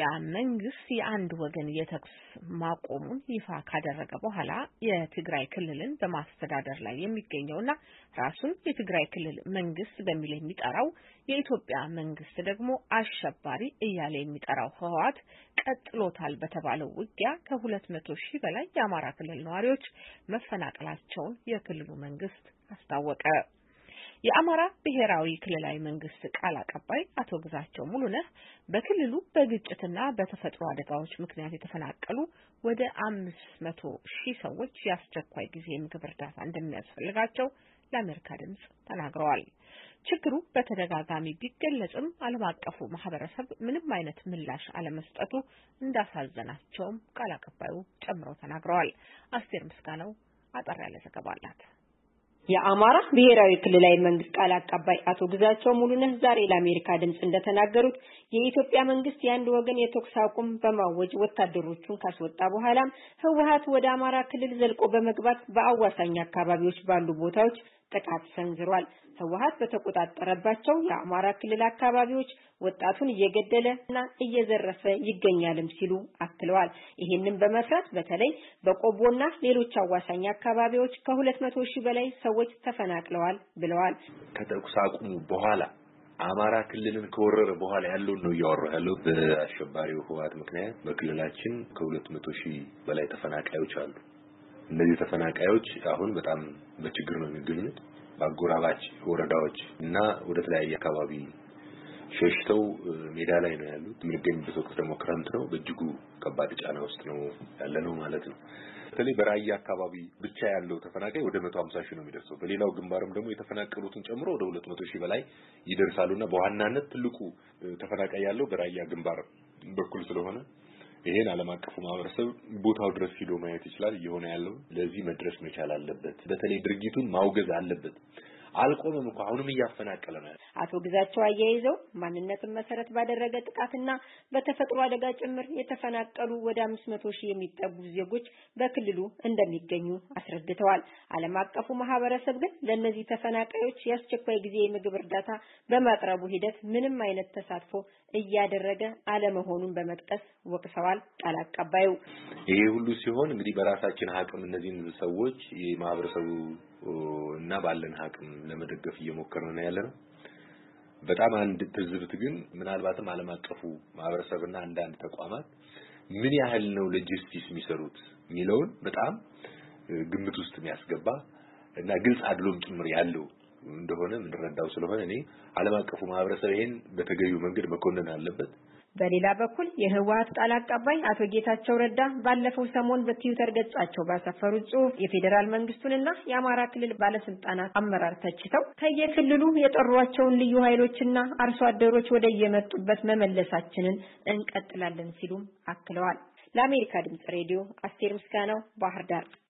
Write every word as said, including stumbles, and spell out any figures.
የኢትዮጵያ መንግስት የአንድ ወገን የተኩስ ማቆሙን ይፋ ካደረገ በኋላ የትግራይ ክልልን በማስተዳደር ላይ የሚገኘውና ራሱን የትግራይ ክልል መንግስት በሚል የሚጠራው የኢትዮጵያ መንግስት ደግሞ አሸባሪ እያለ የሚጠራው ህወሓት ቀጥሎታል በተባለው ውጊያ ከሁለት መቶ ሺህ በላይ የአማራ ክልል ነዋሪዎች መፈናቀላቸውን የክልሉ መንግስት አስታወቀ። የአማራ ብሔራዊ ክልላዊ መንግስት ቃል አቀባይ አቶ ግዛቸው ሙሉነህ በክልሉ በግጭትና በተፈጥሮ አደጋዎች ምክንያት የተፈናቀሉ ወደ አምስት መቶ ሺህ ሰዎች የአስቸኳይ ጊዜ ምግብ እርዳታ እንደሚያስፈልጋቸው ለአሜሪካ ድምጽ ተናግረዋል። ችግሩ በተደጋጋሚ ቢገለጽም ዓለም አቀፉ ማህበረሰብ ምንም አይነት ምላሽ አለመስጠቱ እንዳሳዘናቸውም ቃል አቀባዩ ጨምረው ተናግረዋል። አስቴር ምስጋናው አጠር ያለ ዘገባ አላት። የአማራ ብሔራዊ ክልላዊ መንግስት ቃል አቀባይ አቶ ግዛቸው ሙሉነህ ዛሬ ለአሜሪካ ድምጽ እንደተናገሩት የኢትዮጵያ መንግስት የአንድ ወገን የተኩስ አቁም በማወጅ ወታደሮቹን ካስወጣ በኋላ ህወሓት ወደ አማራ ክልል ዘልቆ በመግባት በአዋሳኝ አካባቢዎች ባሉ ቦታዎች ጥቃት ሰንዝሯል። ህወሓት በተቆጣጠረባቸው የአማራ ክልል አካባቢዎች ወጣቱን እየገደለና እየዘረፈ ይገኛልም ሲሉ አክለዋል። ይሄንን በመፍራት በተለይ በቆቦና ሌሎች አዋሳኝ አካባቢዎች ከሁለት መቶ ሺህ በላይ ሰዎች ተፈናቅለዋል ብለዋል። ከተኩስ አቁሙ በኋላ አማራ ክልልን ከወረረ በኋላ ያለው ነው ያወራው ያለው በአሸባሪው ህወሓት ምክንያት በክልላችን ከሁለት መቶ ሺህ በላይ ተፈናቃዮች አሉ። እነዚህ ተፈናቃዮች አሁን በጣም በችግር ነው የሚገኙት። በአጎራባች ወረዳዎች እና ወደ ተለያየ አካባቢ ሸሽተው ሜዳ ላይ ነው ያሉት። የሚገኙበት ወቅት ደግሞ ክረምት ነው። በእጅጉ ከባድ ጫና ውስጥ ነው ያለነው ማለት ነው። በተለይ በራያ አካባቢ ብቻ ያለው ተፈናቃይ ወደ መቶ ሃምሳ ሺህ ነው የሚደርሰው። በሌላው ግንባርም ደግሞ የተፈናቀሉትን ጨምሮ ወደ ሁለት መቶ ሺህ በላይ ይደርሳሉና በዋናነት ትልቁ ተፈናቃይ ያለው በራያ ግንባር በኩል ስለሆነ ይሄን ዓለም አቀፉ ማህበረሰብ ቦታው ድረስ ሄዶ ማየት ይችላል። እየሆነ ያለው ለዚህ መድረስ መቻል አለበት። በተለይ ድርጊቱን ማውገዝ አለበት። አልቆመም እንኳን አሁንም እያፈናቀለ ነው። አቶ ግዛቸው አያይዘው ማንነትን መሰረት ባደረገ ጥቃትና በተፈጥሮ አደጋ ጭምር የተፈናቀሉ ወደ አምስት መቶ ሺህ የሚጠጉ ዜጎች በክልሉ እንደሚገኙ አስረድተዋል። ዓለም አቀፉ ማህበረሰብ ግን ለነዚህ ተፈናቃዮች የአስቸኳይ ጊዜ የምግብ እርዳታ በማቅረቡ ሂደት ምንም አይነት ተሳትፎ እያደረገ አለመሆኑን በመጥቀስ ወቅሰዋል። ቃል አቀባዩ ይሄ ሁሉ ሲሆን እንግዲህ በራሳችን አቅም እነዚህን ሰዎች የማህበረሰቡ እና ባለን አቅም ለመደገፍ እየሞከርን ነው ያለነው። በጣም አንድ ትዝብት ግን ምናልባትም ዓለም አቀፉ ማህበረሰብና አንዳንድ ተቋማት ምን ያህል ነው ለጀስቲስ የሚሰሩት ሚለውን በጣም ግምት ውስጥ የሚያስገባ እና ግልጽ አድሎም ጭምር ያለው እንደሆነ ምንረዳው ስለሆነ እኔ ዓለም አቀፉ ማህበረሰብ ይሄን በተገቢው መንገድ መኮንን አለበት። በሌላ በኩል የህወሓት ቃል አቀባይ አቶ ጌታቸው ረዳ ባለፈው ሰሞን በትዊተር ገጻቸው ባሰፈሩት ጽሑፍ የፌደራል መንግስቱንና የአማራ ክልል ባለስልጣናት አመራር ተችተው ከየክልሉ የጠሯቸውን ልዩ ኃይሎችና አርሶ አደሮች ወደ የመጡበት መመለሳችንን እንቀጥላለን ሲሉም አክለዋል። ለአሜሪካ ድምጽ ሬዲዮ አስቴር ምስጋናው ባህር ዳር